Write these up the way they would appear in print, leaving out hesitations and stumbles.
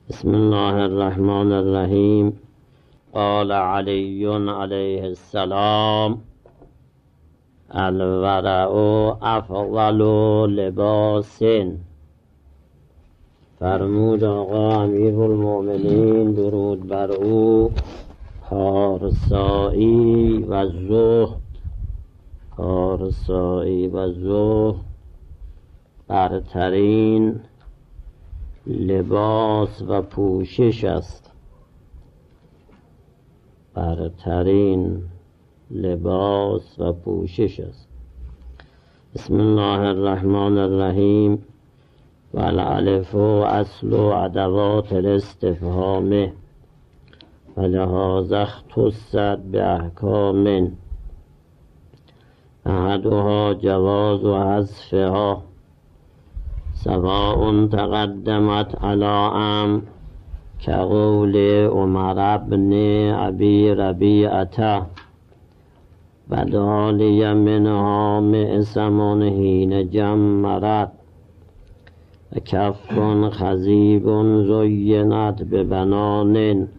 بسم الله الرحمن الرحیم. قال علی علیه السلام: الورع افضل لباس. فرمود آقا امیرالمؤمنین درود بر او: پارسایی و زهد برترین لباس و پوشش است. بسم الله الرحمن الرحیم. والالف اصل ادوات الاستفهام ولهذا اختصت باحکام احدها جواز حذفها سواء تقدمت على ام كقول عمر بن ابي ربيعة بدالي منها معصم حين جمرت وكف خزيب زينت ببنان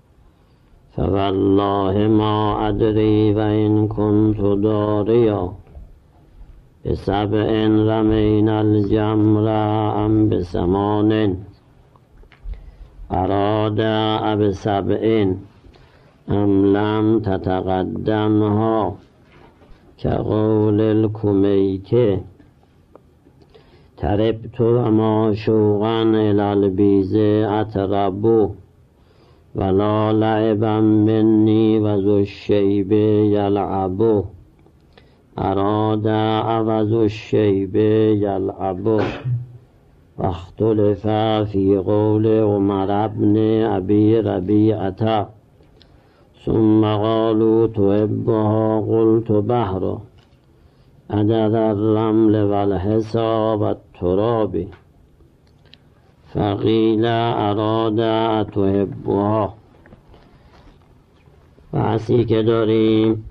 فوالله ما أدري وإن كنت داريا بسبع رمينا الجمر أم بثمان أراد بسبع أم لم تتقدمها كقول الكميت تربت وما شوقا إلى البيز أترب ولا لعبا مني وذو الشيب يلعب أراد عوض الشيب يلعب. واختلف في قول عمر بن أبي ربيعة ثم قالوا تحبها قلت بحر عدد الرمل والحصى والتراب فقیل اراد تحبها. بحثی که داریم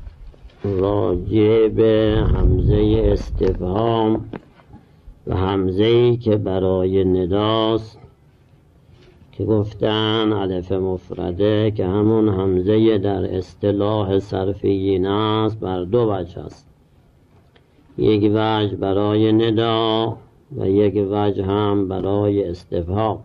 راجع به همزه استفهام و همزه‌ای که برای نداست که گفتن الف مفرده که همون همزه در اصطلاح صرفیین است بر دو وجه است. یک وجه برای ندا و یک وجه هم برای استفهام.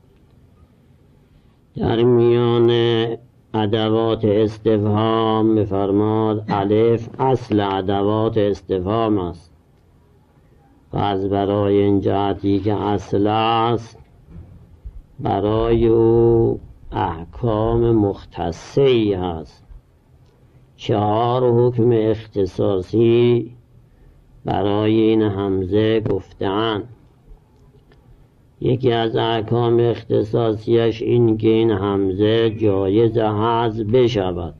در میان ادوات استفهام می‌فرماد الف اصل ادوات استفهام است و از برای این جهتی که اصل است برای او احکام مختصی هست. 4 حکم اختصاصی برای این همزه گفتند. یکی از احکام اختصاصیش این که این همزه جایز حذف بشود.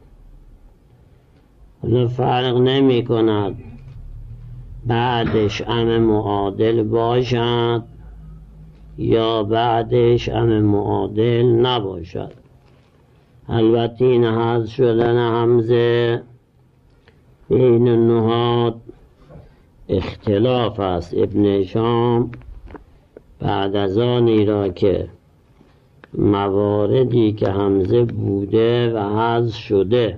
حالا فرق نمی کند بعدش ام معادل باشد یا بعدش ام معادل نباشد. البته این حذف شدن همزه بین نحات اختلاف است. ابن هشام بعد از آنی را که مواردی که همزه بوده و حذف شده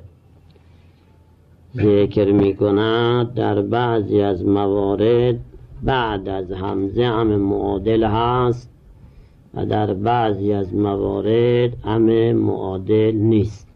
ذکر می کند، در بعضی از موارد بعد از همزه هم معادل هست و در بعضی از موارد هم معادل نیست.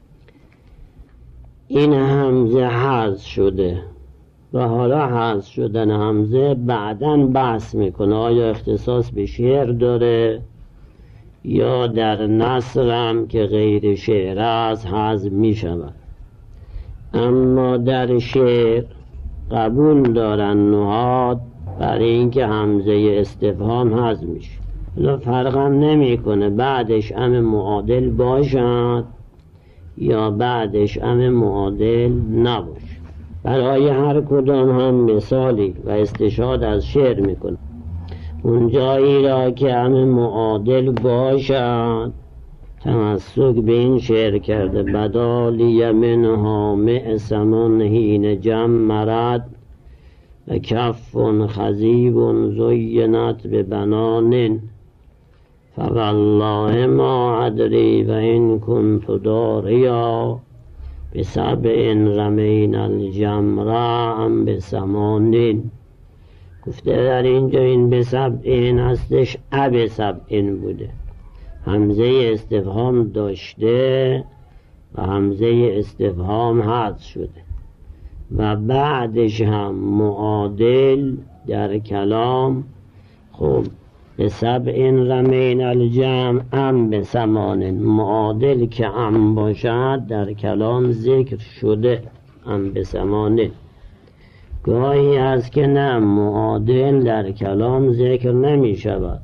این همزه حذف شده و حالا حذف شدن همزه بعداً بحث میکنه آیا اختصاص به شعر داره یا در نثر هم که غیر شعر است حذف میشود. اما در شعر قبول دارن نحات برای اینکه همزه استفهام حذف میشه. حالا فرق هم نمیکنه بعدش ام معادل باشد یا بعدش ام معادل نباشه. برای هر کدام هم مثالی و استشهاد از شعر میکنه. اونجایی را که هم معادل باشد تمسک به این شعر کرده: بدالی منها معصم حین جمرت و کف خزیب زینت ببنان فوالله ما ادری و این کنت داریا بسبع رمین الجمرة ام بثمانین. گفته در اینجا این بسبع هستش، بسبع بوده، همزه استفهام داشته و همزه استفهام حذف شده و بعدش هم معادل در کلام. خب بسبع رمین الجمع ام بثمانین، معادل که ام باشد در کلام ذکر شده ام بثمانین. گاهی هست که نه، معادل در کلام ذکر نمی شود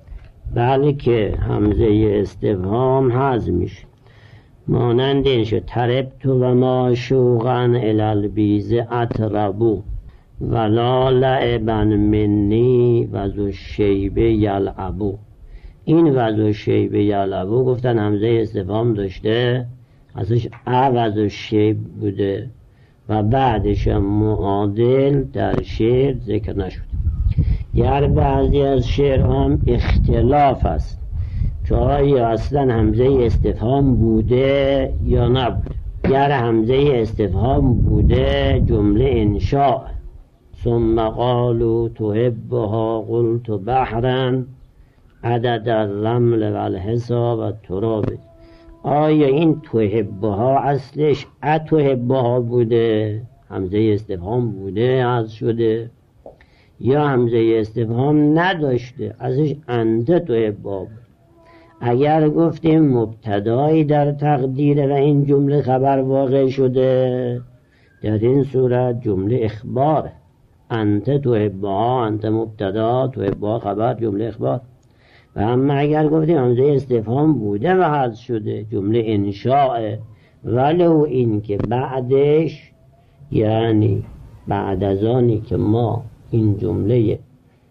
بلکه همزه استفهام حذف میشه. مانند این شد تربت و ما شوقا الی البیض اطربو ولا لعبا منی و ذو الشیب یلعبو. این و ذو الشیب یلعبو گفتن همزه استفهام داشته، ازش و ذو الشیب بوده و بعدش معادل در شعر ذکر نشد. در بعضی از شعر هم اختلاف است که آیا اصلا همزه استفهام بوده یا نبوده. گر همزه استفهام بوده جمله انشاء، ثم قالوا تحبها قلت بحرا عدد الرمل و الحصا و التراب. آیا این تحبها اصلش اتحبها بوده، همزه استفهام بوده از شده، یا همزه استفهام نداشته ازش انت تحبها بود؟ اگر گفتیم مبتدایی در تقدیر و این جمله خبر واقع شده، در این صورت جمله اخبار، انت تحبها، انت مبتدا، تحبها خبر، جمله اخبار. و اما اگر گفتیم همزه استفهام بوده و حذف شده جمله انشاء، ولو این که بعدش، یعنی بعد از آنی که ما این جمله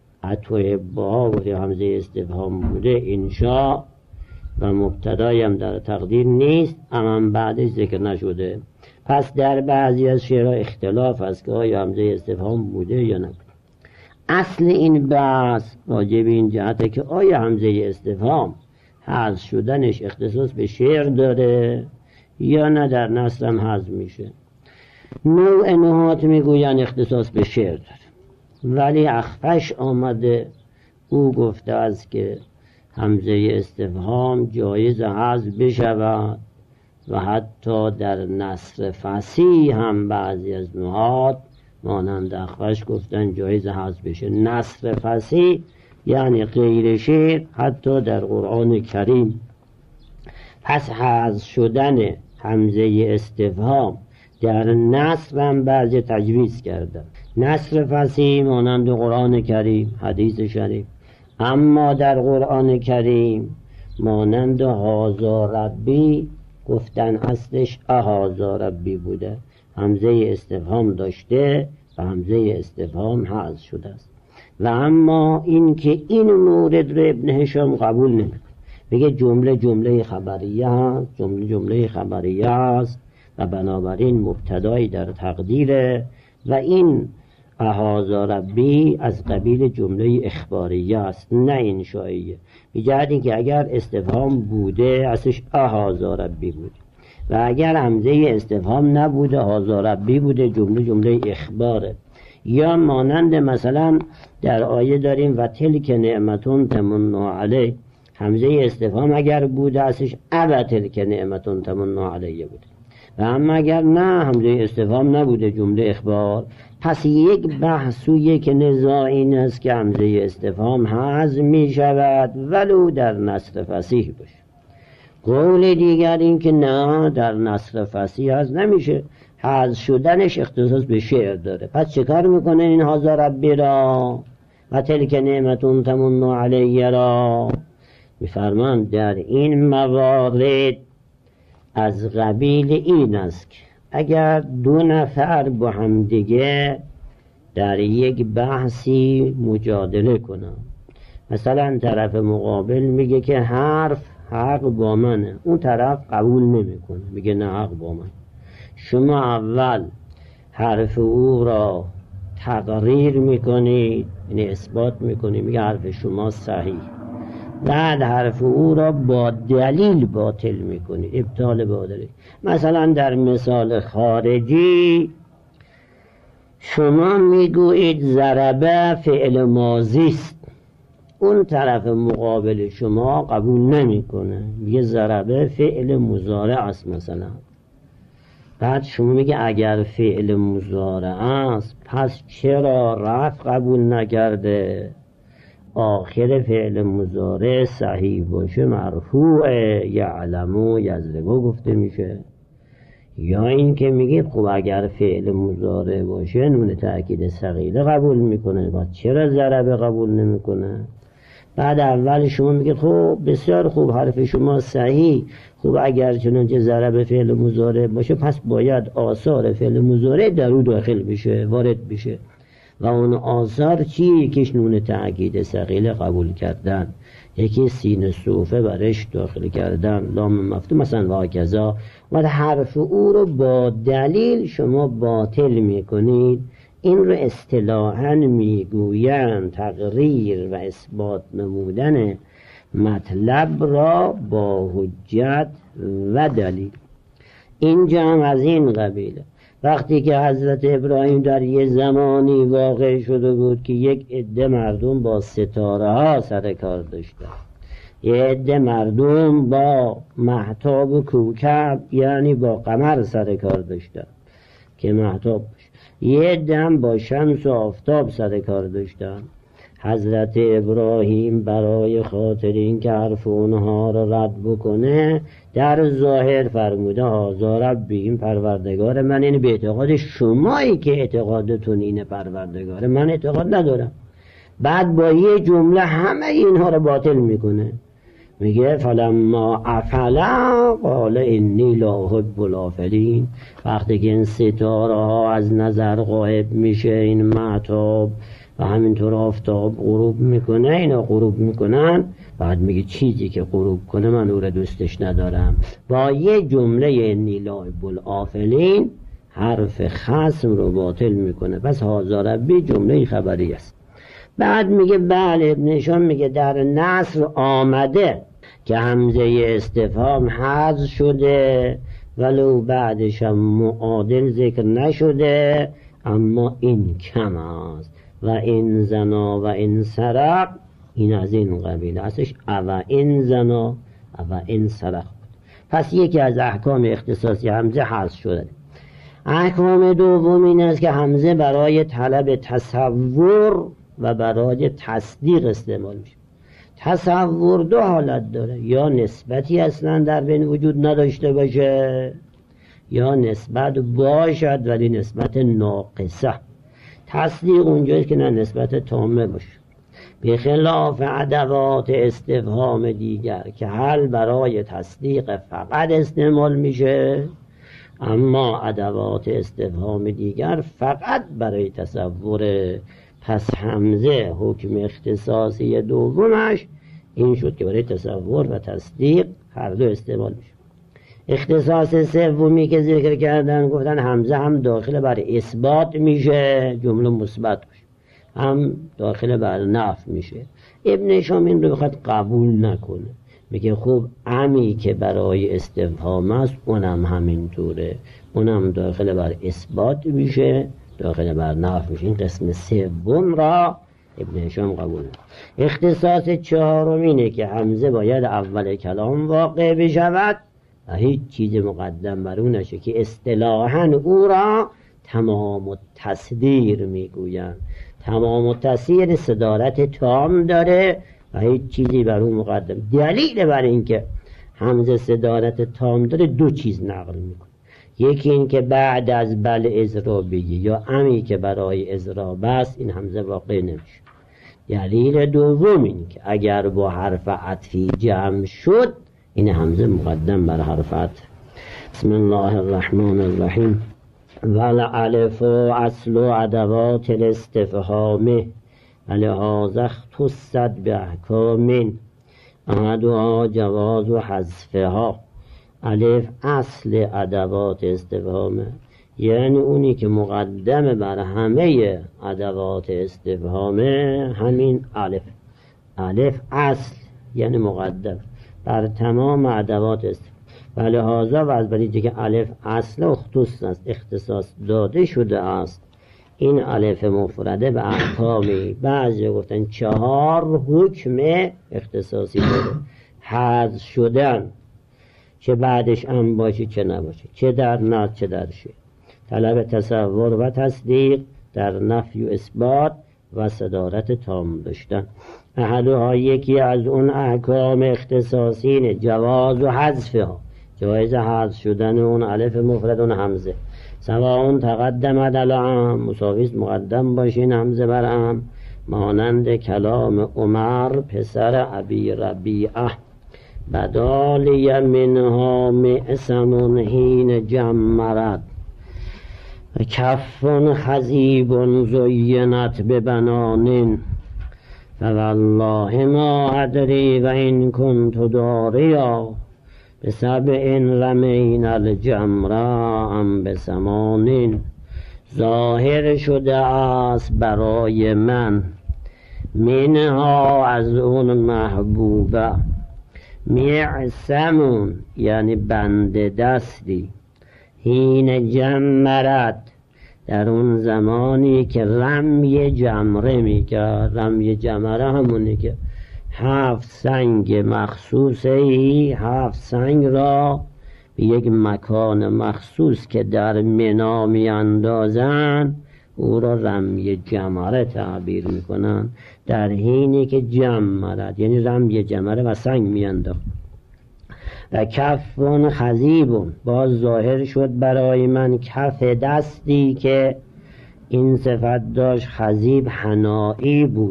اتحبها و همزه استفهام بوده انشاء و مبتدایی هم در تقدیر نیست، اما بعدش ذکر نشده. پس در بعضی از شعرها اختلاف است که آیا همزه استفهام بوده یا نبوده. اصل این بحث راجع به این جهته که آیا همزه استفهام حذف شدنش اختصاص به شعر داره یا نه در نثر هم حذف میشه. نوع نحات میگوین اختصاص به شعر داره، ولی اخفش آمده او گفته است که همزه استفهام جایز حذف بشود و حتی در نثر فصیح هم بعضی از نحات مانند اخفش گفتن جایز حذف بشه. نثر فصیح یعنی غیر شعر حتی در قرآن کریم. پس حذف شدن همزه استفهام در نثر هم بعضی تجویز کردن. نثر فصیح مانند قرآن کریم، حدیث شریف. اما در قرآن کریم مانند هازا ربی گفتن اصلش اهازا ربی بوده، همزه استفهام داشته و همزه استفهام حذف شده است. و اما این که این مورد رو ابن هشام قبول نمیکنه، میگه جمله خبریه هست، جمله خبریه هست و بنابراین مبتدایی در تقدیره و این اهازا ربی از قبیل جمله اخباریه است نه انشائیه. میگه که اگر استفهام بوده اصلش اهازا ربی بوده و اگر همزه استفهام نبوده هازا ربی بوده، جمله اخباره. یا مانند مثلا در آیه داریم و تلک نعمتون تمنا علی، همزه استفهام اگر بوده اصلش و تلک نعمتون تمنا علی بوده. و اما اگر نه همزه استفهام نبوده جمله اخبار، پس یک بحث و یک نزاع این است که همزه استفهام حذف می شود ولو در نثر فصیح باشه. قول دیگر این که نه در نثر فصیح حذف نمیشه، حذف شدنش اختصاص به شعر داره. پس چه کار میکنه این هازا ربی را و تلک نعمتون تمنا علی را؟ میفرمان در این موارد از قبیل این است که اگر دو نفر با هم دیگه در یک بحثی مجادله کنن، مثلا طرف مقابل میگه که حق با منه، اون طرف قبول نمیکنه، میگه نه حق با من. شما اول حرف او را تقریر میکنید، یعنی اثبات میکنید، میگه حرف شما صحیح. بعد حرف او را با دلیل باطل میکنید. ابطال با دلیل. مثلا در مثال خارجی شما میگویید ضربه فعل ماضی است، اون طرف مقابل شما قبول نمیکنه، میگه ضربه فعل مضارع است مثلا. بعد شما میگه اگر فعل مضارع است پس چرا رفع قبول نکرده؟ آخر فعل مضارع صحیح باشه مرفوع یعلمو یضربو گفته میشه. یا این که میگید خب اگر فعل مضارع باشه نون تأکید ثقیله قبول میکنه، بعد چرا ضربه قبول نمیکنه؟ بعد اول شما میگید خب بسیار خوب، حرف شما صحیح، خب اگر چنانچه ضربه فعل مضارع باشه پس باید آثار فعل مضارع در او داخل بشه، وارد بشه. و اون آثار چی؟ یکیش نون تأکید ثقیله قبول کردن، یکی سین صوفه برش داخل کردن، لام مفتوح مثلا واکذا. و حرف او رو با دلیل شما باطل میکنید. این رو اصطلاحاً میگویند تقریر و اثبات نمودن مطلب را با حجت و دلیل. اینجا هم از این قبیله. وقتی که حضرت ابراهیم در یه زمانی واقع شده بود که یک عده مردم با ستاره ها سر کار داشتن، یه عده مردم با مهتاب و کوکب یعنی با قمر سر کار داشتن که مهتاب باشه، یه عده هم با شمس و آفتاب سر کار داشتن. حضرت ابراهیم برای خاطر این که حرف اونها را رد بکنه در ظاهر فرموده هذا ربی، این پروردگار من. این به اعتقاد شمایی که اعتقادتون اینه پروردگار من اعتقاد ندارم. بعد با یه جمله همه اینها رو باطل میکنه، میگه فلما افلا قال انی لا احب الافلین. وقتی که این ستاره ها از نظر غایب میشه، این مهتاب و همینطور آفتاب غروب میکنه، اینا غروب میکنن، بعد میگه چیزی که غروب کنه من او را دوستش ندارم. با یه جمله انی لا احب الافلین حرف خصم رو باطل میکنه. پس هذا ربی جمله خبری است. بعد میگه بله، ابن هشام میگه در نصر آمده که همزه استفهام حذف شده ولو بعدش هم معادل ذکر نشده، اما این کم است. و این زنا و این سرق، این از این قبیل هستش. او این زنا او این سرق بود. پس یکی از احکام اختصاصی همزه حذف شده. احکام دوم این است که همزه برای طلب تصور و برای تصدیق استعمال میشه. تصور دو حالت داره، یا نسبتی اصلا در بین وجود نداشته باشه، یا نسبت باشد ولی نسبت ناقصه. تصدیق اونجاست که نه نسبت تامه باشه، به خلاف ادوات استفهام دیگر که حل برای تصدیق فقط استعمال میشه، اما ادوات استفهام دیگر فقط برای تصور. پس همزه حکم اختصاصی دومش این شد که برای تصور و تصدیق هر دو استعمال میشه. اختصاص سومی که ذکر کردن گفتن همزه هم داخل بر اثبات میشه، جمله مثبت باشه، هم داخل بر نفی میشه. ابن هشام این رو بخواد قبول نکنه، میگه خب امی که برای استفهام است اونم همینطوره، اونم داخل بر اثبات میشه، داخل بر نفی میشه. این قسم سوم را ابن هشام قبول نکنه. اختصاص چهارم اینه که همزه باید اول کلام واقع بشود و هیچ چیز مقدم بر اون نشه، که اصطلاحاً او را تمام التصدیر میگویند. تمام التصدیر صدارت تام داره و هیچ چیزی بر اون مقدم. دلیل بر این که همزه صدارت تام داره دو چیز نقل میکنه، یکی این که بعد از بل ازرا بگی، یا امی که برای ازرا بس این همزه واقع نمیشه. دلیل دوم این که اگر با حرف عطفی جمع شد این همزه مقدم بر حرف عطف. بسم الله الرحمن الرحیم. والالف اصل ادوات الاستفهام ولهذا اختصت باحکام احدها جواز حذفها. الف اصل ادوات استفهامه، یعنی اونی که مقدم بر همه ادوات استفهامه همین الف. الف اصل یعنی مقدم بر تمام ادوات است. ولی هازا و از برای که الف اصل اختصاص است، اختصاص داده شده است، این الف مفرده به احکامی بعضی گفتن 4 حکم اختصاصی داره. حذف شدن، چه بعدش ام باشه چه نباشه، چه در نفی چه در شی، طلب تصور و تصدیق، در نفی و اثبات و صدارت تام داشتن. احدها یکی از اون احکام اختصاصین جواز و حذفها، جایز حذف شدن اون الف مفرد اون همزه، سواء تقدم عدلهم مساویست مقدم باشین همزه برم، مانند کلام عمر پسر ابی ربیعه بدالی منها معصم حین جمرت کف خضیب زینت ببنان فوالله ما ادری و این کنت داریا بسبع رمین الجمر ام بثمان. ظاهر شده است برای من منها از اون محبوبه معصمون یعنی بند دستی، حین جمرت در اون زمانی که رمی جمره میکرد. رمی جمره همونی که 7 سنگ مخصوصی 7 سنگ را به یک مکان مخصوص که در منا میاندازن او را رمی جمره تعبیر میکنن، در حینی که جمرت یعنی رمی جمره و سنگ میانداخت. و کف خضیب باز ظاهر شد برای من کف دستی که این صفت داشت، خضیب حنایی بود،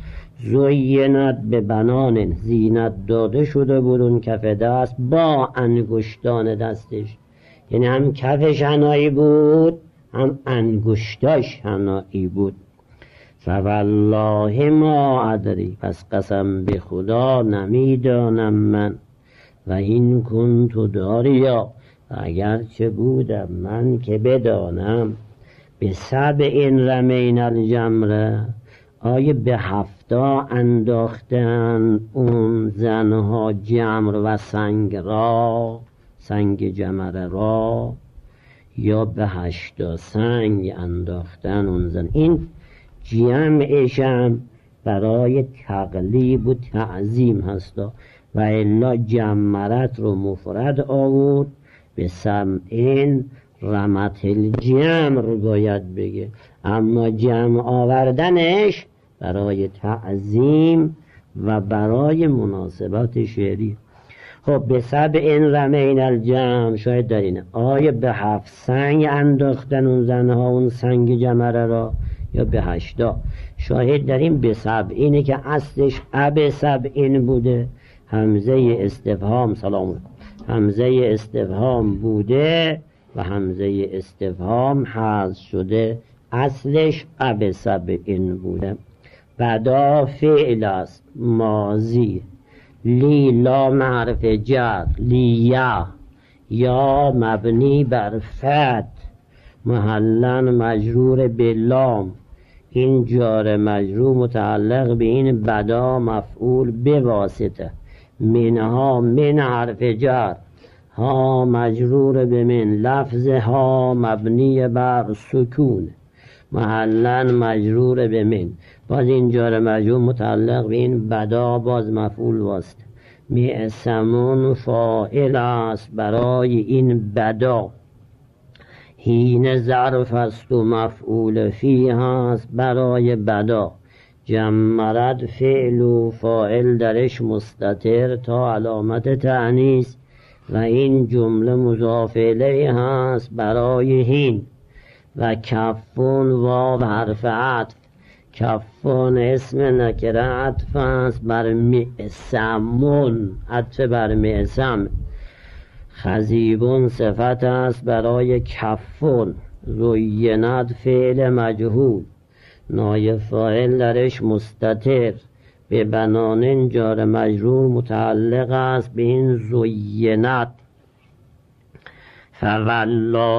زینت به بنان زینت داده شده بود اون کف دست با انگشتان دستش، یعنی هم کفش حنایی بود هم انگشتاش حنایی بود. فوالله ما ادری پس قسم به خدا نمیدانم من، و این کنت داریا اگرچه بودم من که بدانم، به سبع رمین الجمره آیا به 7 انداختن اون زنها جمر و سنگ را، سنگ جمره را، یا به 8 سنگ انداختن اون زن. این جمعشم برای تقلیب و تعظیم هستا و الا جمرت رو مفرد آورد، به سمعین رمت الجمر باید بگه، اما جمع آوردنش برای تعظیم و برای مناسبات شعری. خب به سبع رمین الجمر شاید در اینه آیا به 7 سنگ انداختن اون زنها اون سنگ جمره را یا به 8؟ شاهد در این به سبعینه که اصلش اب سبعین بوده، همزه استفهام سلام همزه استفهام بوده و همزه استفهام حذف شده، اصلش اب سبعین بوده. بدا فعل است ماضی، لی لام حرف جر، لیا یا مبنی بر فتح محلا مجرور به لام، این جار مجرور متعلق به این بدا مفعول به واسطه، منها من حرف جر، ها مجرور به من، لفظ ها مبنی بر سکون محلا مجرور به من، باز این جار مجرور متعلق به این بدا باز مفعول واسطه. معصمون فاعل است برای این بدا، حین ظرف است و مفعول فیه است برای بدا، جمرد فعل و فاعل درش مستتر تا علامت تأنیث و این جمله مضاف الیه هست برای حین. و کفون واو حرف عطف، کفون اسم نکره عطف است بر معصمون، عطف بر معصم. خضیبون صفت است برای کفون، زینت فعل مجهول، نایب فاعل درش مستتر، به بنانین جار مجرور متعلق است به این زینت.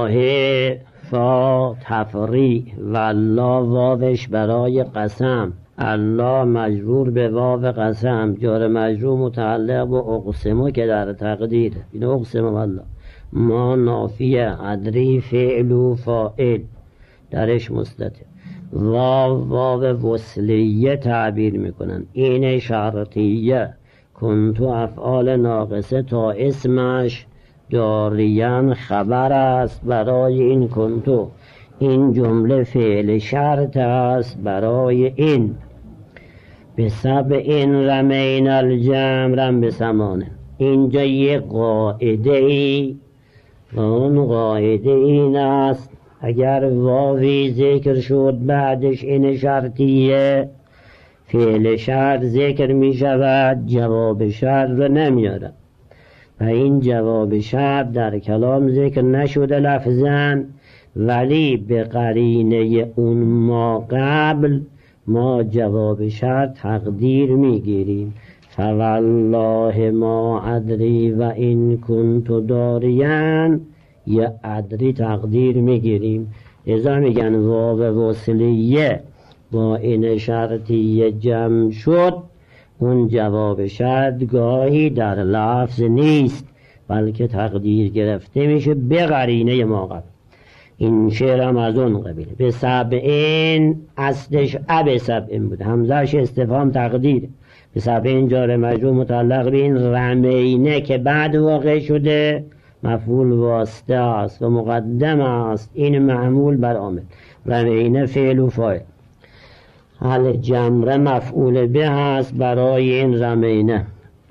فوالله فا تفریع، والله واوش برای قسم، الله مجرور به واو قسم، جار مجرور متعلق به اقسمو که در تقدیر، این اقسم الله. ما نافیه، ادری فعل و فاعل درش مستتر. واو وصلیه تعبیر میکنن، این شرطیه. کنتو افعال ناقصه تا اسمش داریان خبر است برای این کنتو. این جمله فعل شرط است برای این. به سبع این رمین الجمرم به سمانه. اینجا یک قاعده ای و اون قاعده این است اگر واوی ذکر شد بعدش این شرطیه، فعل شرط ذکر می شود، جواب شرط رو نمیاره. و این جواب شرط در کلام ذکر نشده لفظاً، ولی به قرینه اون ما قبل ما جواب شرط تقدیر میگیریم. فوالله ما ادری و این کنتو داریان، یا ادری تقدیر میگیریم. ازا میگن واو وصلیه با این شرطیه جمع شد، اون جواب شرط گاهی در لفظ نیست بلکه تقدیر گرفته میشه به قرینه ما قبل. این شعرم از اون قبیله. به سبعین اصلش اب سبعین بود، همزهش استفهام تقدیر. به سبعین جار مجرور متعلق به این رمینه که بعد واقع شده مفعول واسطه است و مقدم است، این معمول بر عامل. رمینه فعل و فاعل. الجمره مفعول به است برای این رمینه.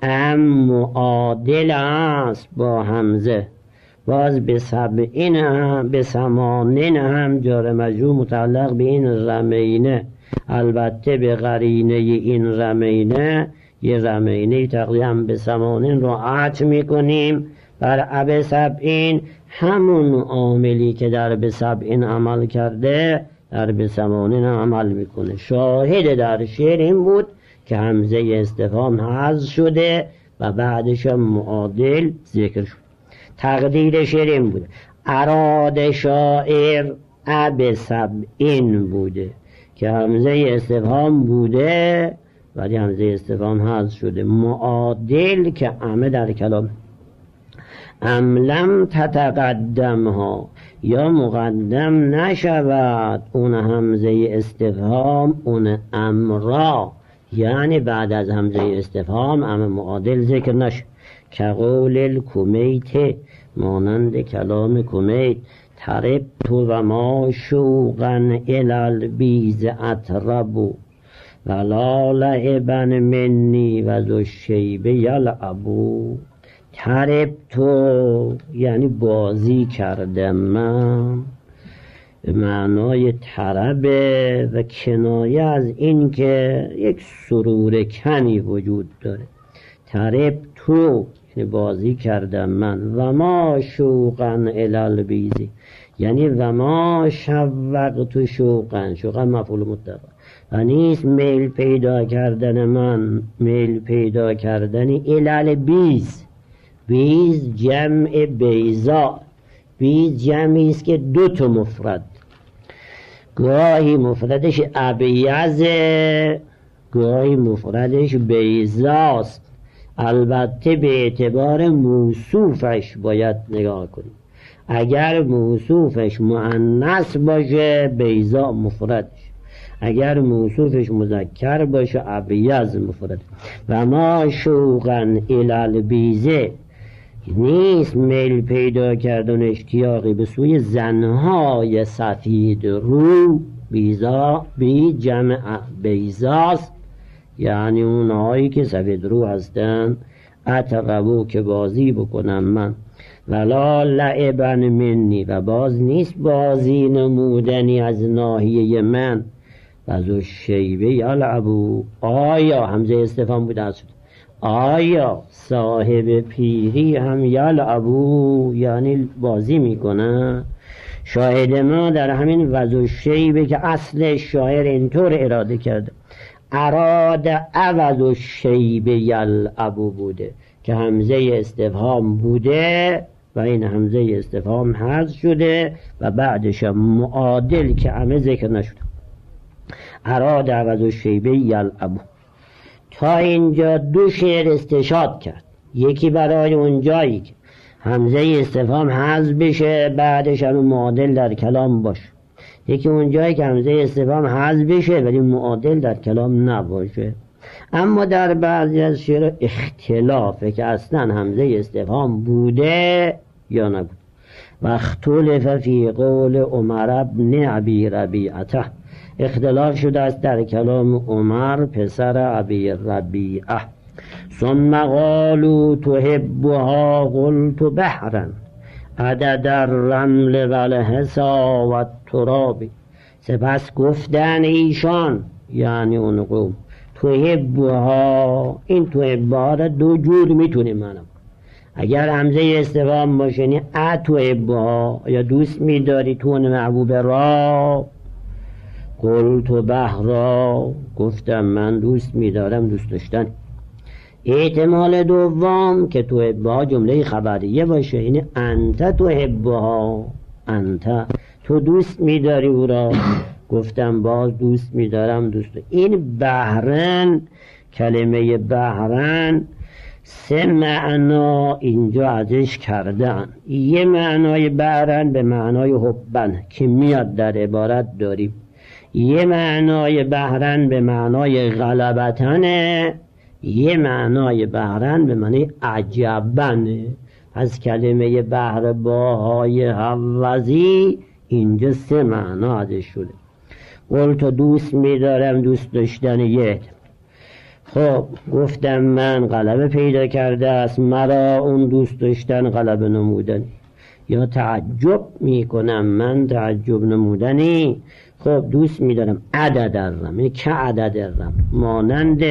معادل است با همزه. باز به سبعین هم به سمانین هم جار مجرور متعلق به این رمینه، البته به قرینه این رمینه. یه رمینه تقریبا به سمانین رو عطف میکنیم بر اب سبعین. همون عاملی که در به سبعین عمل کرده در به سمانین عمل میکنه. شاهد در شعر این بود که همزه استفهام حذف شده و بعدش معادل ذکر شد. تقدیر شعر این بوده: اراد شاعر اب سبعین بوده که همزه استفهام بوده ولی همزه استفهام حذف شده. معادل که امه در کلام. لم تتقدم ها، یا مقدم نشود اون همزه استفهام اون امرا، یعنی بعد از همزه استفهام امه معادل ذکر نشد. که قول الکمیت، مانند کلام کمیت: ترب تو و ما شوقا الالبیز اطربو ولا لعبا منی و ذو الشیب یلعبو. ترب تو یعنی بازی کردم من، به معنای طربه و کنایه از این که یک سرور کنی وجود داره. ترب تو یعنی بازی کردم من. و ما شوقا الالبیزی یعنی و ما شوقت شوقا، شوقا مفعول مطلق و نیست میل پیدا کردن من، میل پیدا کردن الالبیز. بیز جمع بیزا، بیز جمعی است که دو تا مفرد، گاهی مفردش ابیزه گاهی مفردش بیزاست. البته به اعتبار موصوفش باید نگاه کنیم. اگر موصوفش مؤنث باشه بیزا مفردش، اگر موصوفش مذکر باشه ابیض مفرد. و ما شوقا الالبیزه نیست میل پیدا کردن اشتیاقی به سوی زنهای سفید رو. بیزا بی جمع بیزاست، یعنی اونهایی که سفید رو هستن. اتقبو که بازی بکنم من. ولا لعبن منی و باز نیست بازی نمودنی از ناحیه من. و ذو الشیبه یلعبو، آیا همزه استفهام بود است، آیا صاحب پیری هم یلعبو یعنی بازی میکنه. شاهد ما در همین و ذو الشیبه که اصل شاعر اینطور اراده کرده، اراد و ذو الشیبه یلعبو بوده که همزه استفهام بوده و این همزه استفهام حذف شده و بعدش معادل که همه ذکر نشده. اراد عوض الشیبه یلعبو. تا اینجا دو شعر استشهاد کرد، یکی برای اون جایی که همزه استفهام حذف بشه بعدش هم معادل در کلام باشه، یکی اون جایی که همزه استفهام حذف بشه ولی معادل در کلام نباشه. اما در بعضی از شعر اختلافه که اصلا همزه استفهام بوده یا نبود. و اختلف فی قول عمر بن ابی ربیعه، اختلاف شده است در کلام عمر پسر ابی ربیعه. ثم قالوا تحبها قلت بحرا عدد الرمل والحصا والتراب. سپس گفتن ایشان یعنی اون قوم تحبها، این تحبها را دو جور میتونیم منم. اگر همزه استفهام باشه یعنی اتحبها، یا دوست میداری تو اون محبوب را، قلت بحرا، گفتم من دوست میدارم دوست داشتن. احتمال دوم که تحبها جمله خبریه باشه، یعنی انت تحبها، انت تو دوست میداری او را، گفتم باز دوست میدارم دوست. این بحرن، کلمه بحرن سه معنا اینجا ازش کردن. یه معنای بحرن به معنای حبن که میاد در عبارت داریم، یه معنای بحرن به معنای غلبتنه، یه معنای بحرن به معنای عجبنه. از کلمه بحر باهای حوزی اینجا سه معنا ازش شده. قلت دوست میدارم دوست داشتن یه. خب گفتم من غلبه پیدا کرده است مرا اون دوست داشتن غلبه نمودنی، یا تعجب میکنم من تعجب نمودنی. خب دوست میدارم عدد الرم، یعنی که عدد الرم مانند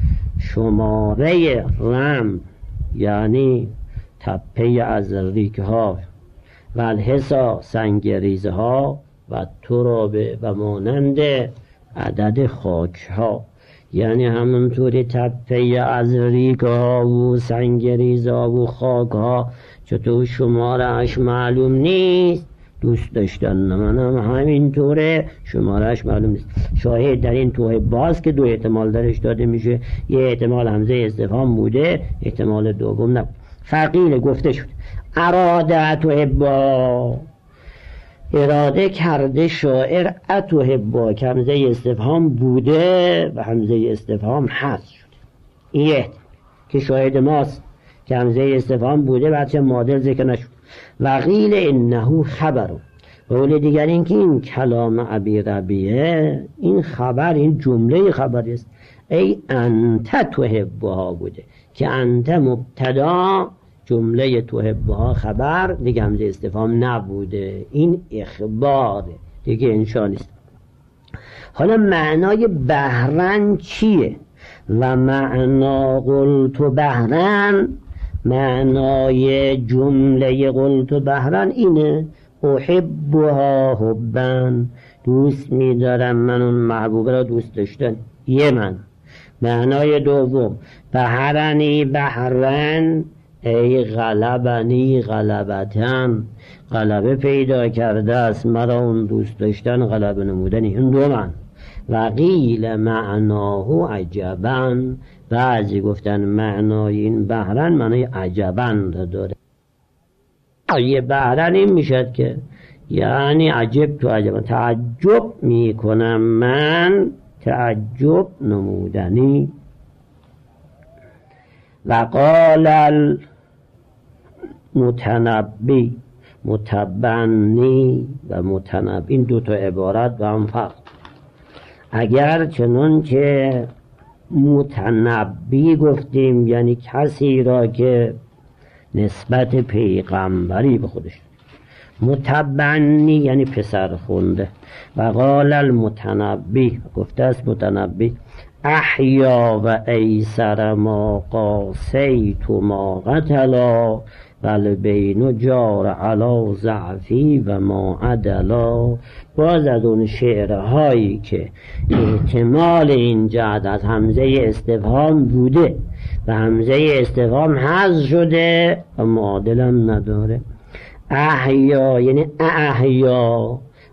شماره رم، یعنی تپه از ریک ها، و الحصا سنگریزه ها، و ترابه و مانند عدد خاک ها، یعنی همونطوری تپه از ریک ها و سنگریزه ها و خاک ها چطور شمارهش معلوم نیست دوست داشتن منم همینطوره شمارهش معلوم نیست. شاهد در این توه باز که دو احتمال درش داده میشه، یه احتمال همزه استفهام بوده، احتمال دوم نبود. فقیل گفته شد اراده تحبا، اراده کرده شاعر اتحبا که همزه استفهام بوده و همزه استفهام حذف شده. این که شاهد ماست که همزه استفهام بوده بعدش معادل ذکر نشد. و قیل انه خبر، قول دیگر این که این کلام ابی ربیعه این خبر، این جمله خبری است. ای انت تحبها بوده که انت مبتدا، جمله تحبها خبر، دیگه همزه استفهام نبوده، این اخباره دیگه انشا نیست. حالا معنای بحرن چیه؟ و معنا قلت بحرن، معنای جمله قلت بحرن اینه احبها حبن، دوست میدارم من اون محبوب را دوست داشتن یه من. معنای دوم بحرنی بحرن ای غلبنی غلبتن، غلبه پیدا کرده است مرا اون دوست داشتن غلبه نمودنی، این دو من. و قیل معناه عجبن، بعضی گفتن معنای این بحرن معنای عجبن داره. یه بحرن این میشد که یعنی عجب تو عجبن، تعجب میکنم من تعجب نمودنی. و قال المتنبی، متبنی و متنبی این دو تا عبارت با هم فرق. اگر چنون که متنبی گفتیم یعنی کسی را که نسبت پیغمبری به خودش، متبنی یعنی پسر خونده. و قال المتنبی، گفته است متنبی احیا و ایسر ما قاسیت ما قتلا بل بین جار علا ضعفی و ما عدلا. باز از اون شعرهایی که احتمال این جهت از همزه استفهام بوده و همزه استفهام حذف شده و معادلم نداره. احیا یعنی احیا،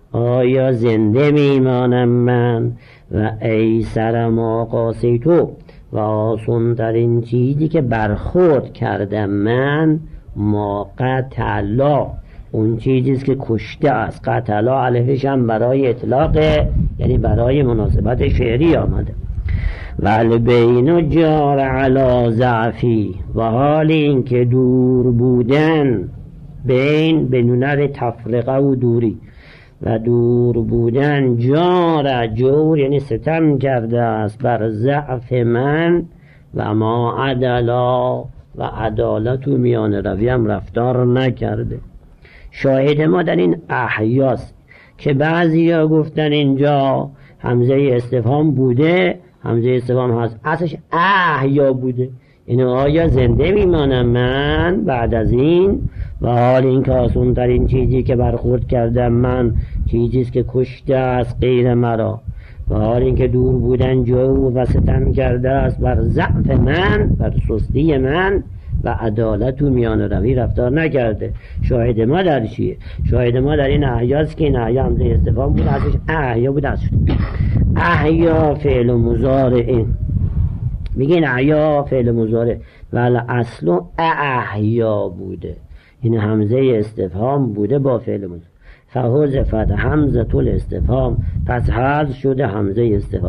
آیا زنده میمانم من و ایسر ما قاسیتو و آسان ترین چیزی که برخورد کردم من ما قتلا، اون چیزیست که کشته است. قتلا الفش هم برای اطلاقه، یعنی برای مناسبت شعری آمده. و البین جار علی ضعفی، و حال این که دور بودن، بین بنونر تفرقه و دوری، و دور بودن جار جور یعنی ستم کرده است بر ضعف من و ما عدلا و عدالت و میان روی هم رفتار نکرده. شاهد ما در این احیاست که بعضی ها گفتن اینجا همزه استفهام بوده، همزه استفهام هست، اصلش احیا بوده. این آیا زنده میمانم من بعد از این و حال این که آسان ترین چیزی که برخورد کردم من چیزیست که کشته است غیر مرا، و حال این که دور بودن جو و ستم کرده است بر ضعف من، بر سستی من و عدالت و میان روی رفتار نکرده. شاهد ما در چیه؟ شاهد ما در این احیاست که این احیا همزه استفهام بود، اصلش احیا بود. احیا فعل مضارع، میگین احیا فعل مضارع ولی اصلا احیا بوده، این همزه استفهام بوده با فعل مضارع. فحذفت همزه الاستفهام، پس حذف شده همزه استفهام.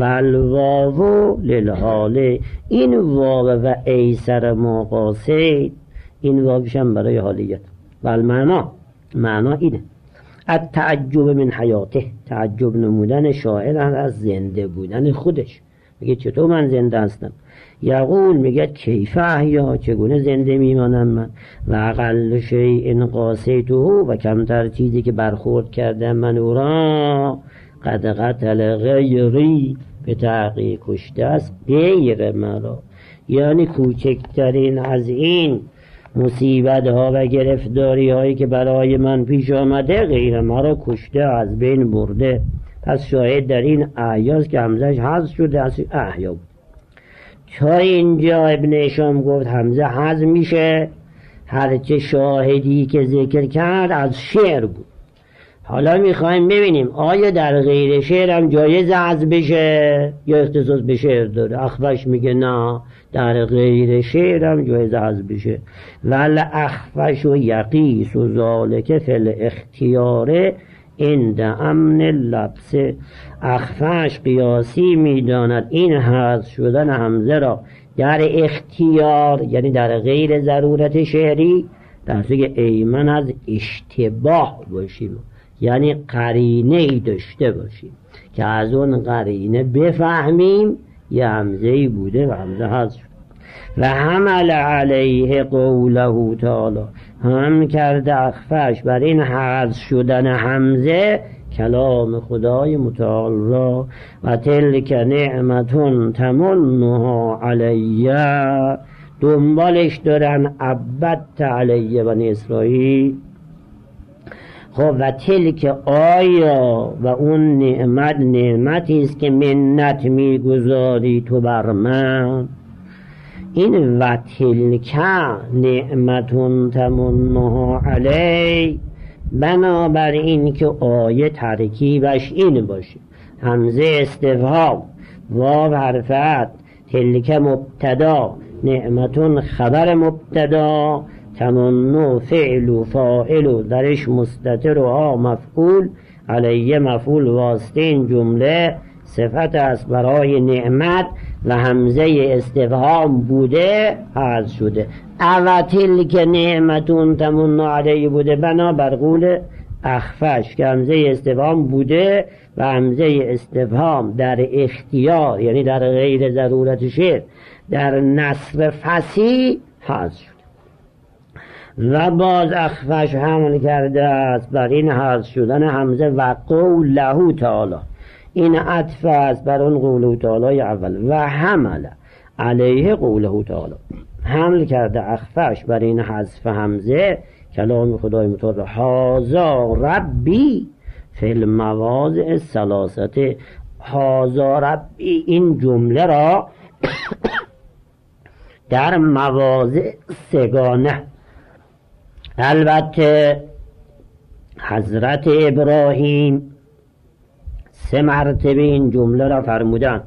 والواو للحال، این واو و ایسر ما قاصد، این واوش هم برای حالیت. والمعنا، معنا اینه التعجب من حیاته، تعجب نمودن شاعر از زنده بودن خودش. میگه چطور من زنده هستم؟ یقول میگه کیف احیا، چگونه زنده میمانم من؟ و اقل شیء قاسیته، و کمتر چیزی که برخورد کردم من او را قد قتل غیری، به تحقیق کشته است غیر مرا، یعنی کوچکترین از این مصیبت ها و گرفتاری هایی که برای من پیش آمده غیر مرا کشته، از بین برده. پس شاهد در این احیاست که همزهش حذف شده، از احیا بود. تا اینجا ابن هشام گفت همزه حذف میشه هرچه شاهدی که ذکر کرد از شعر بود. حالا میخوایم ببینیم آیا در غیر شعر هم جایز حذف بشه یا اختصاص به شعر داره؟ اخفش میگه نه، در غیر شعر هم جایز حذف بشه. ول اخفش و یقیس و ذالک فی الاختیار عند امن اللبس، اخفش قیاسی میداند این حذف شدن همزه را در اختیار، یعنی در غیر ضرورت شعری، در صورتی ایمن از اشتباه باشیم، یعنی قرینه ای داشته باشیم که از اون قرینه بفهمیم یه همزه‌ای بوده و همزه حذف شد. و حمل علیه قوله تعالی، هم کرده اخفش بر این حذف شدن همزه کلام خدای متعال را، و تلک نعمتون تمنها علیه، دنبالش دارن عبدت علیه بنی اسرائیل. خب و تلک آیا و اون نعمتی است که منت میگذاری تو بر من، این و تلک نعمتون تمنها علی، بنابر این که آیه ترکیبش این باشه همزه استفهام واو حرف عطف، تلک مبتدا، نعمتون خبر مبتدا، تمنو فعل و فاعل و درش مستتر و ها مفعول، علیه مفعول واسطه. این جمله صفت است برای نعمت و همزه استفهام بوده حذف شده. او تلک نعمتون تمنو علیه بوده بنابر قول اخفش که همزه استفهام بوده و همزه استفهام در اختیار، یعنی در غیر ضرورت شعر، در نصر فصیح حذف شده. و باز اخفش حمل کرده است بر این حذف شدن همزه و قوله تعالی، این عطف است بر اون قوله تعالی اول. و حمل علیه قوله تعالی، حمل کرده اخفش بر این حذف همزه کلام خدای متعال. هازا ربی فی المواضع الثلاثه، هازا ربی، این جمله را در مواضع سگانه، البته حضرت ابراهیم 3 مرتبه این جمله را فرمودن: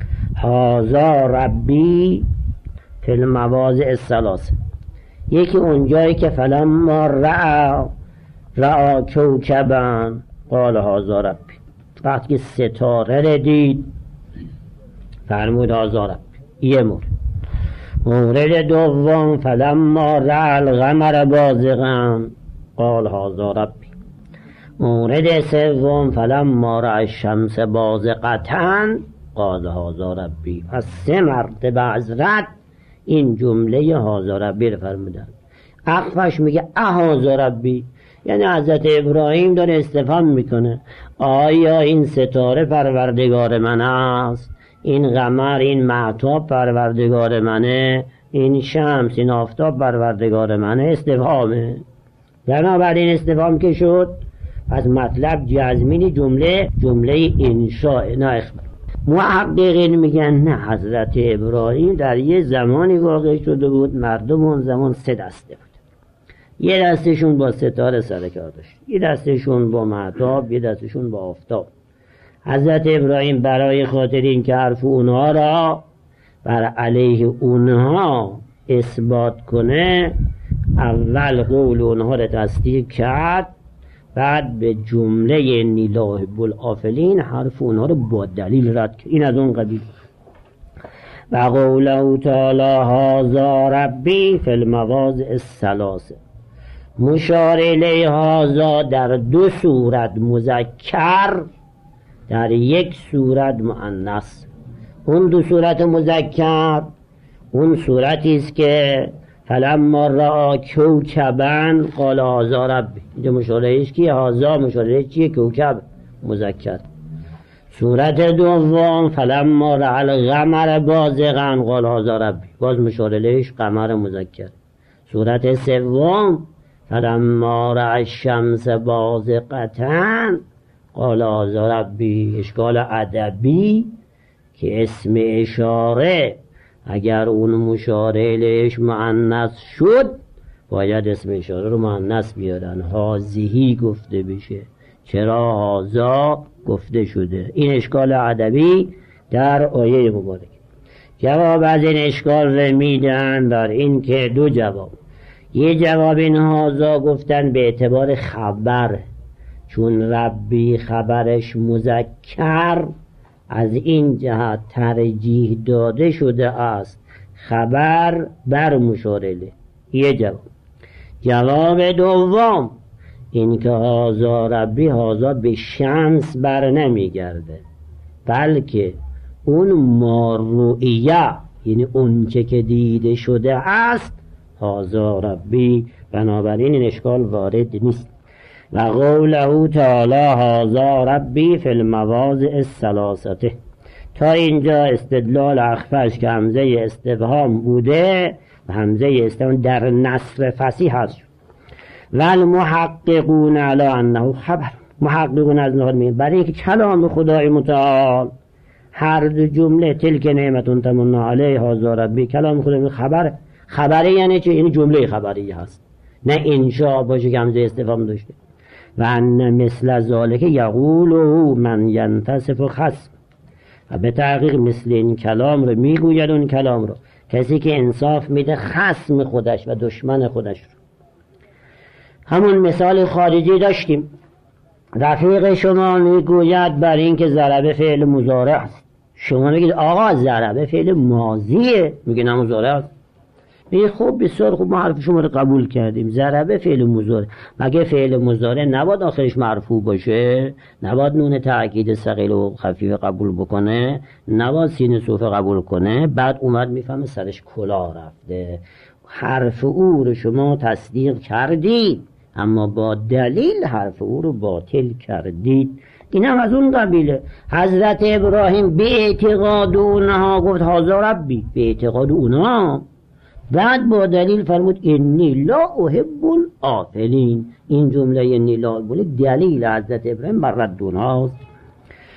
هذا ربی فی المواضع الثلاث. یکی اونجایی که فلما رأى کوکبا قال هذا ربی، وقتی که ستاره را دید فرمود هذا ربی. یه مورد دوم فلما رأى القمر بازغا قال هذا ربی. مورد سوم فلما رأى الشمس بازغة قال هذا ربی. از 3 مرتبه حضرت این جمله هذا ربی رو فرمودن. اخفش میگه هذا ربی، یعنی حضرت ابراهیم داره استفهام میکنه آیا این ستاره پروردگار من است؟ این قمر، این مهتاب پروردگار منه؟ این شمس، این آفتاب پروردگار منه؟ استفهامه. بنابراین استفهام که شد از مطلب جزمین جمله انشاء نه اخبار. محققین میگن نه، حضرت ابراهیم در یه زمانی واقع شده بود مردم اون زمان 3 دسته بود. یه دستشون با ستاره سر کار داشت، یه دستشون با مهتاب، یه دستشون با آفتاب. حضرت ابراهیم برای خاطر این که حرف اونها را بر علیه اونها اثبات کنه اول قول اونها را تصدیق کرد، بعد به جمله نیلا حب الآفلین حرف اونها رو با دلیل رد کرد. این از اون قبیل. و قوله تعالی هذا ربی فی المواضع الثلاث. مشار الیه هذا در 2 صورت مذکر، در 1 صورت مؤنث. اون 2 صورت مذکر اون صورتی است که فلما رأى کوکبا قال هذا ربی. اینجا مشارهش کیه؟ هذا مشارهش چیه؟ کوکب مذکر. صورت دوم فلما رأى القمر بازغا قال هذا ربی، باز مشارهش قمر مذکر. صورت سوم فلما رأى الشمس بازغة قال هذا ربی. اشکال ادبی که اسم اشاره اگر اون مشاره الیهش مؤنث شد باید اسم اشاره رو مؤنث بیارن، هذیهی گفته بشه. چرا هذا گفته شده؟ این اشکال ادبی در آیه مبارک. جواب از این اشکال رو میدن در این که 2 جواب. یه جواب این هذا گفتن به اعتبار خبر، چون ربی خبرش مذکر از این جهت ترجیح داده شده است خبر بر مشار الیه. یه جواب دوم این که هذا ربی، هذا به شمس بر نمیگرده بلکه اون ماروئیه، یعنی اون چه که دیده شده است هذا ربی. بنابراین این اشکال وارد نیست. و قوله تعالی هذا ربی فی المواضع الثلاثه. تا اینجا استدلال اخفش که همزه استفهام بوده و همزه استفهام در نصر فصیح هست. و المحققون علی انه خبر. محققون از نهاد میگن برای اینکه کلام خدای متعال هر 2 جمله تلک نعمتون تمنا علیه هذا ربی، کلام خدای خبره یعنی چه؟ یعنی جمله خبری هست، نه انشاء باشه که همزه استفهام داشته. و ان مثل ذالک یقوله من ینتصف خصم. و به تحقیق مثل این کلام رو میگوید اون کلام رو کسی که انصاف میده خصم خودش و دشمن خودش رو. همون مثال خارجی داشتیم. رفیق شما میگوید بر این که ضربه فعل مضارع است، شما میگید آقا ضربه فعل ماضیه، میگه نه مضارع است. میگه خب بسیار خوب، ما حرف شما رو قبول کردیم، ضربه فعل مضارع. مگه فعل مضارع نباید آخرش مرفوع باشه؟ نباید نون تأکید ثقیل و خفیف قبول بکنه؟ نباید سین صوفه قبول کنه؟ بعد اومد میفهمه سرش کلاه رفته. حرف او رو شما تصدیق کردید اما با دلیل حرف او رو باطل کردید. این هم از اون قبیله. حضرت ابراهیم به اعتقاد اونها گفت هذا ربی، به اعتقاد اونها، بعد با دلیل فرمود انی لا احب الآفلین. این جمله انی لا احب دلیل حضرت ابراهیم بر رد اونهاست.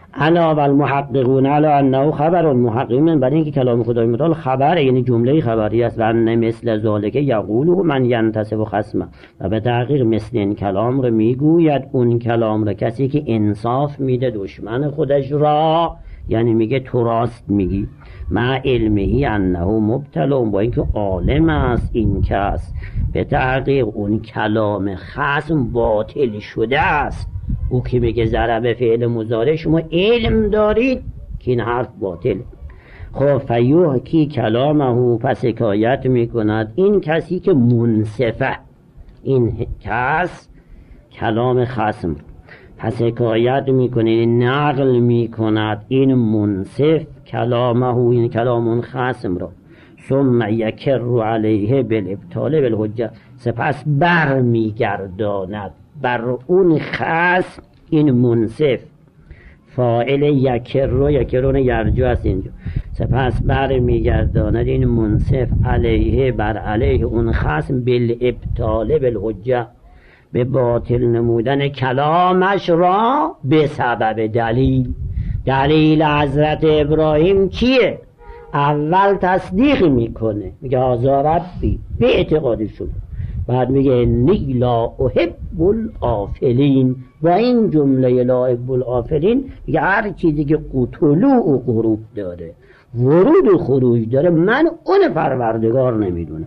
الا و المحققون علی انه خبر محققین، برای اینکه کلام خدای متعال خبر، یعنی جمله خبری است. و ان مثل ذالک یقوله من ینتصب خصمه، و به تحقیق مثل این کلام رو میگوید اون کلام رو کسی که انصاف میده دشمن خودش را، یعنی میگه تو راست میگی، مع علمه انه مبتلا، با اینکه عالم است این کس به تحقیق اون کلام خصم باطل شده است. او که میگه ضرب فعل مضارع، شما علم دارید که این حرف باطله. خب فیحکی کلامه، پس حکایت میکند این کسی که منصفه، این کس کلام خصم پس حکایت میکنه، نقل میکند این منصف کلامه، این کلام اون خصم را، ثم یکر علیه بالابطال بالحجه، سپس بر میگرداند بر اون خصم، این منصف فاعل یکرون یرجو است اینجا، سپس بر میگرداند این منصف علیه بر علیه اون خصم بالابطال بالحجه، به باطل نمودن کلامش را به سبب دلیل. دلیل حضرت ابراهیم چیه؟ اول تصدیق میکنه، میگه هذا ربی، به اعتقادشون، بعد میگه انی لا احب الافلین، و این جمله لا احب الافلین میگه هر چیزی که طلوع و غروب داره، ورود و خروج داره، من اون پروردگار نمیدونم.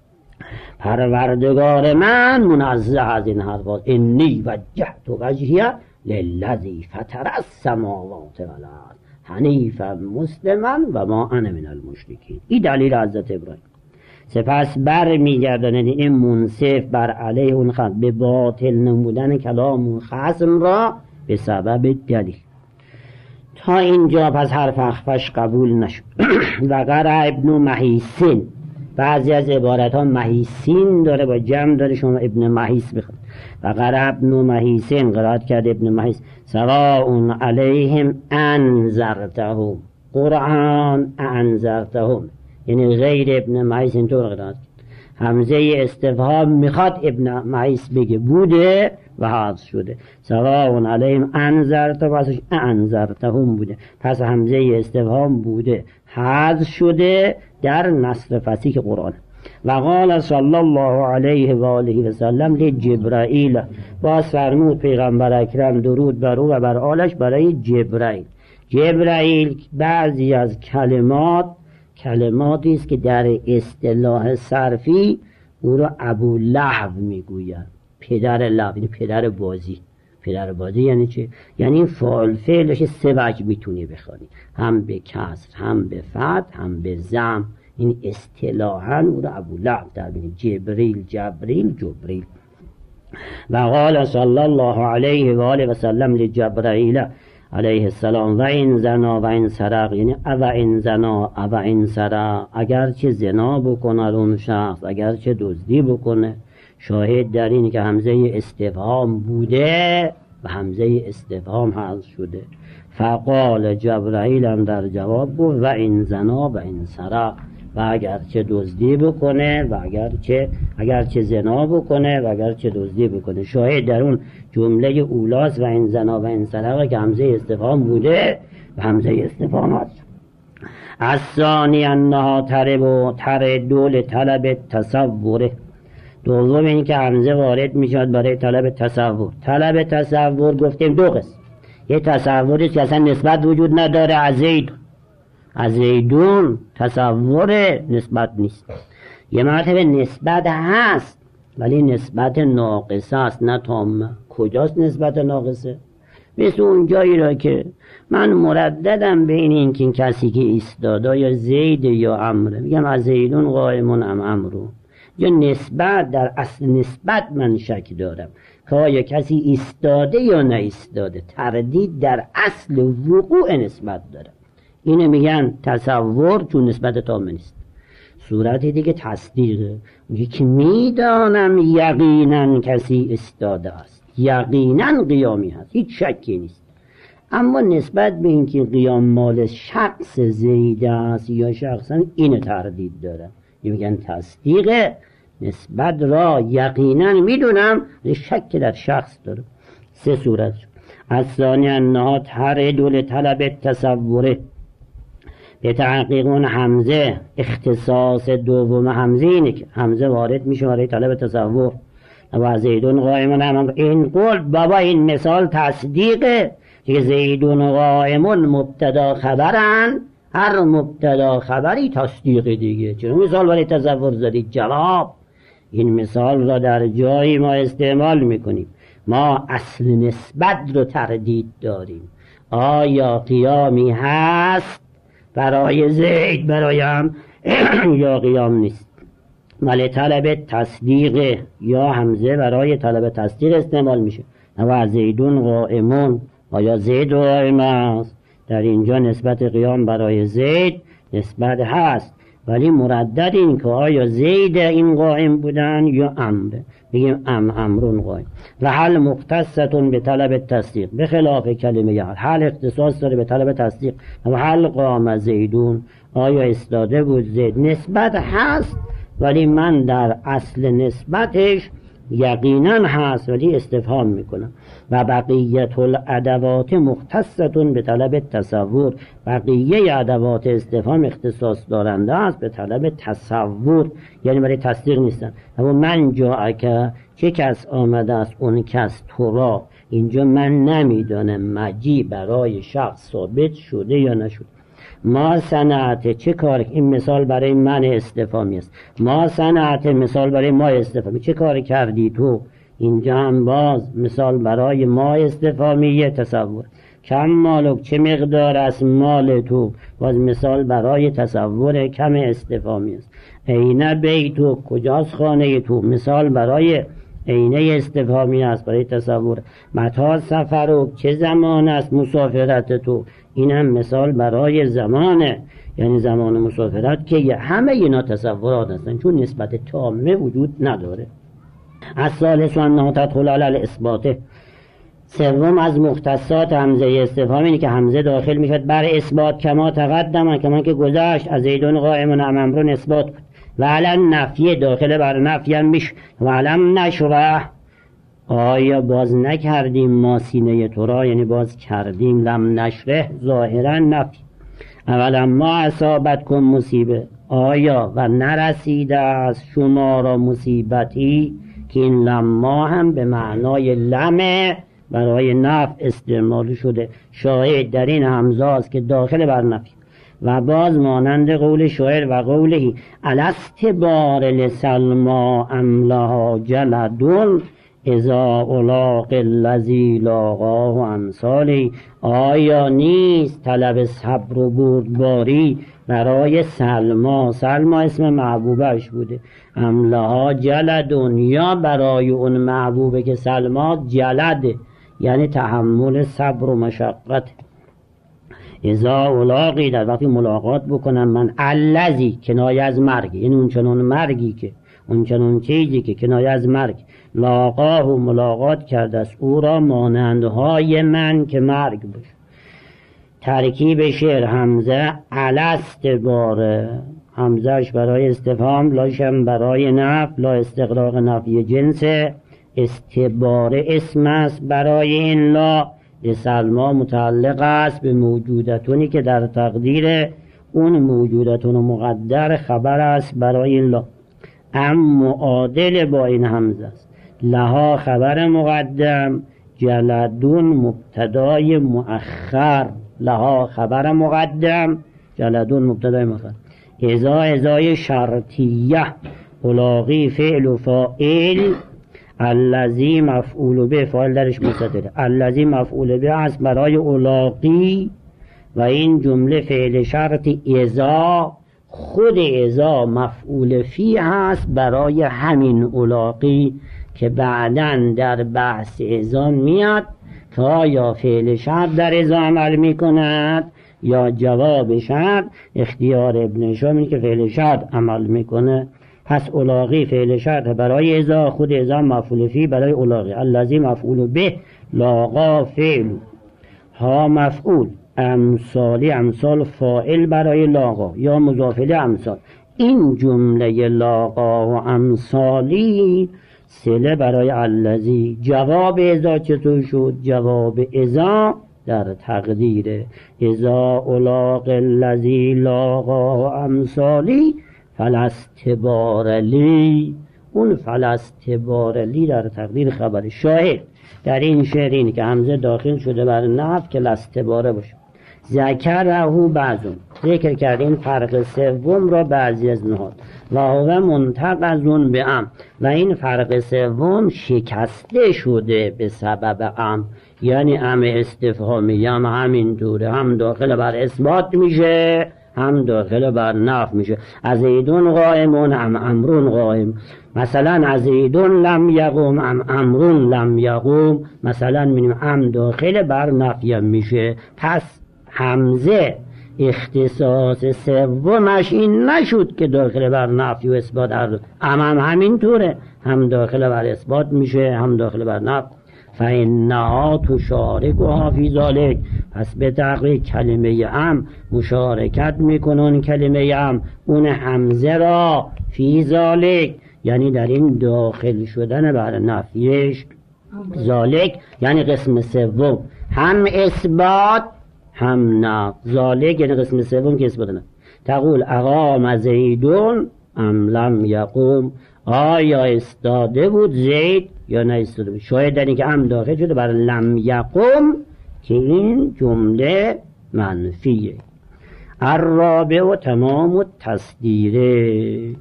پروردگار من منزه از این حرفات. انی وجهت وجهی للذی فطر السماوات والارض حنیفا مسلما و ما انا من المشرکین. این دلیل حضرت ابراهیم. سپس بر میگرداند این منصف بر علیه اون خصم، به باطل نمودن کلام اون خصم را به سبب دلیل. تا اینجا پس حرف اخفش قبول نشد. و قرأ ابن محیسین، بعضی از عبارت ها محیسین داره با جمع داره، شما ابن محیس بخواد. و قرأ ابن محیسین، قرائت کرد ابن محیس، سواء علیهم انذرتهم، قرآن انذرتهم، یعنی غیر ابن محیس اینطور قرائت کرد. همزه استفهام میخواد ابن محیس بگه بوده و حذف شده، سواء علیهم انذرتهم، پسش انذرتهم بوده، پس همزه استفهام بوده حذف شده در نصر فصیح قرآن. و قال صلی الله علیه و آله و سلم لجبرائیل، باز فرمود پیغمبر اکرم درود بر او و بر آلش برای جبرائیل. جبرائیل بعضی از کلماتی است که در اصطلاح صرفی او را ابو لهب میگوید، پدر لهب، یعنی پدر بازی. پدر بازی یعنی چه؟ یعنی فاعل فعلش سه وجه میتونی بخوانی، هم به کسر، هم به فتح، هم به ضم. این اصطلاحاً او را ابو لهب در بین جبریل. و قال صلی الله علیه و آله و سلم لجبرائیل علیه السلام و این زنا و این سرق، یعنی و این زنا و این سرق، اگر چه زنا بکنه اون شخص، اگر چه دزدی بکنه، شاهد در این که همزه استفهام بوده و همزه استفهام حذف شده. فقال جبرائیل هم در جواب گفت و این زنا و این سرق، و اگر چه دزدی بکنه و اگر چه زنا بکنه و اگر چه دزدی بکنه، شاهد در اون جمله اولاس و این زنا و این سرق که همزه استفهام بوده و همزه استفهام هست. از ثانی انها تردول طلب تصوره، دوم این که همزه وارد میشد برای طلب تصور. طلب تصور گفتیم دو قسم، یه تصوری که اصلا نسبت وجود نداره، از زیدون تصور نسبت نیست، یه مرتبه نسبت هست ولی نسبت ناقصه است، نه تامه. کجاست نسبت ناقصه؟ مثل اون جایی را که من مرددم بین این که این کسی که ایستاده یا زید یا عمره، میگم از زیدون قائمون ام عمرو، یا نسبت در اصل نسبت من شک دارم که آیا کسی ایستاده یا نه ایستاده، تردید در اصل وقوع نسبت داره. اینو میگن تصور، چون نسبت تام نیست. صورت دیگه تصدیقه، میگه که میدانم یقینا کسی ایستاده است، یقینا قیامی هست، هیچ شکی نیست، اما نسبت به اینکه قیام مال شخص زید است یا شخصا، این تردید داره. میگن تصدیق نسبت را یقینا میدونم، شک در شخص داره. سه صورت. الثانی انها ترد لطلب التصوره. به تحقیق اون همزه اختصاص دوم همزه اینه که همزه وارد میشه برای طلب تصور. و زیدون قائمون امام، این قول بابا این مثال تصدیقه که زیدون قائمون مبتدا خبرن، هر مبتدا خبری تصدیق دیگه. چون مثال برای تصور زدید؟ جواب. این مثال را در جایی ما استعمال میکنیم. ما اصل نسبت رو تردید داریم. آیا قیامی هست برای زید برایم یا قیام نیست؟ ولی طلب تصدیق یا همزه برای طلب تصدیق استعمال میشه. و زیدون قائمون، آیا زید قائم است؟ در اینجا نسبت قیام برای زید نسبت هست، ولی مردد این که آیا زید این قائم بودن یا امر. بگیم امرون قائم. و حل مختصتون به طلب تصدیق، به خلاف کلمه حل اختصاص داره به طلب تصدیق. و حل قام زیدون، آیا استاده بود زید، نسبت هست ولی من در اصل نسبتش یقینا هست ولی استفهام میکنم. و بقیت الادوات مختصتون به طلب تصور، بقیه ادوات استفهام اختصاص دارنده است به طلب تصور، یعنی برای تصدیق نیستن. اما من جاءک، چه کس آمده است، اون کس تو را. اینجا من نمیدانم مجی برای شخص ثابت شده یا نشده. ما صنعت، چه کار، این مثال برای من استفهامی است. ما صنعت مثال برای ما استفهامی، چه کار کردی تو. اینجا هم باز مثال برای ما استفهامی تصور. کم مالک، چه مقدار از مال تو، باز مثال برای تصور کم استفهامی است. عین بیتو، کجاست خانه تو، مثال برای عینه استفهامی است برای تصور. متی سفرک، چه زمان است مسافرت تو، این هم مثال برای زمانه، یعنی زمان مسافرت که همه اینا تصورات هستن چون نسبت تامه وجود نداره. از ثالث و انها تدخل علی الاثبات. سوم از مختصات همزه استفهام اینه که همزه داخل میشد بر اثبات، کما تقدم، کما که گذشت. از زیدون قائمون امرون اثبات بود. و علی نفی، داخل بر نفی هم میشه. و علم نشرح، آیا باز نکردیم ما سینه تو را، یعنی باز کردیم. لم نشرح ظاهرا نفی. اولا ما اصابت کن مصیبه، آیا و نرسیده از شما را مصیبتی، که این لما هم به معنای لمه برای نفی استعمال شده. شاهد در این همزه است که داخل بر نفی. و باز مانند قول شاعر و قوله الاستبار لسلما املها جلدون اذا الاق الذی لاقاه امثالی، آیا نیست طلب صبر و بردباری برای سلما، سلما اسم محبوبش بوده، املها جلدون، یا برای اون محبوبه که سلما جلده یعنی تحمل صبر و مشقت. اذا الاقی، در وقتی ملاقات بکنم من، الذی کنایه از مرگ، یعنی اون چنون مرگی که، اون چنون چیزی که کنایه از مرگ، لاقاه و ملاقات کرده است او را، مانندهای من که مرگ باشه. ترکیب شعر همزه الاستباره، همزهش برای استفهام، لاشم برای نفی، لا استغراق نفی جنس. استباره اسم است برای این لا، لسلما متعلق است به موجودتونی که در تقدیر اون موجودتون مقدر خبر است برای این لا. معادل با این همزه است. لها خبر مقدم، جلدون مبتدای مؤخر. لها خبر مقدم، جلدون مبتدای مؤخر. ازای شرطیه، الاقی فعل و فاعل، الذی مفعول به، فاعل درش مستتره، الذی مفعول به است برای الاقی. و این جمله فعل شرطی ازا، خود ازا مفعول فی هست برای همین الاقی که بعداً در بحث ازا میاد که آیا فعل شرط در ازا عمل میکند یا جواب شرط. اختیار ابن هشام اینه که فعل شرط عمل میکنه. پس الاقی فعل شرط برای ازا، خود ازا مفعول فی برای الاقی. الذی مفعول به، لاقا فعل، ها مفعول، امثالی امثال فاعل برای لاقا یا مضاف الیه امثال. این جمله لاقا و امثالی صله برای الذی. جواب اذا چطور شد؟ جواب اذا در تقدیره. اذا الاق الذی لاقا امثالی فلاستبار لی. اون فلاستبار لی در تقدیر خبر. شاهد در این شعر اینه که همزه داخل شده بر نفی که لاستباره باشه. ذکره بعضون، ذکر کردیم فرق سوم را بعضی از نهاد و هو منتقضون به ام، و این فرق سوم شکسته شده به سبب ام، یعنی ام استفهامی هم همینطوره، هم داخل بر اثبات میشه هم داخل بر نفی میشه. از زیدون قائمون ام امرون قائم، مثلا از زیدون لم یقوم ام امرون لم یقوم، مثلا می‌بینیم ام داخل بر نفی میشه. پس همزه اختصاص سومش این نشد که داخل بر نفی و اثبات هر دو، هم همینطوره، هم داخل بر اثبات میشه هم داخل بر نفی. فإنها تشارکها فی ذلک، پس به تقریب کلمه ام مشارکت میکنن کلمه ام اون همزه را فی ذلک، یعنی در این داخل شدن بر نفیش. ذلک یعنی قسم سوم، هم اثبات هم نفی. ذالک یعنی قسم سوم که اثبات نفی. تقول اقام زیدون ام لم یقوم، آیا استاده بود زید یا نه استاده بود. شاید در این که ام داخل شده بر لم یقوم که این جمله منفیه. الرابع و تمام و تصدیره.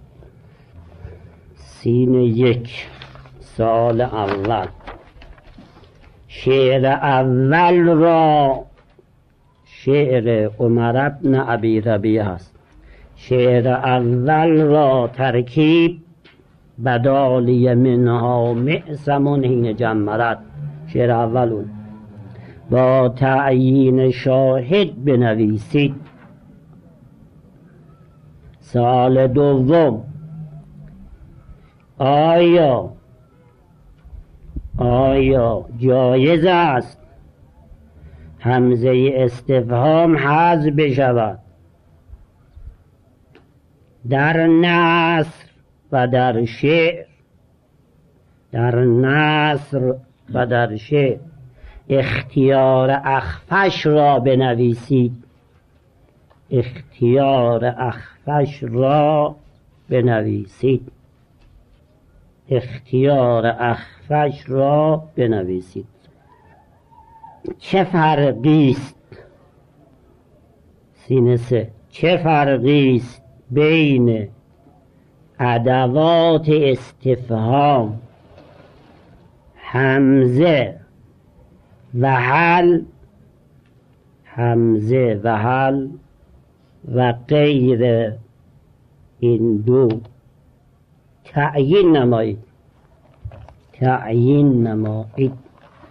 سین یک. سال اول، شعر اول را شعر عمر بن ابی ربیعه است. شعر اول را ترکیب بدالی منها معصمون حین جمرت، شعر اول با تعیین شاهد بنویسید. سال دوم، آیا جایز است همزه استفهام حذف بشود در نثر و در شعر؟ در نثر و در شعر اختیار اخفش را بنویسید. اختیار اخفش را بنویسید. اختیار اخفش را بنویسید. چه فرقی است؟ سین سه. چه فرقی است بین ادوات استفهام همزه و هل، همزه و هل و غیر این دو؟ تعیین نمایید. تعیین نمایید.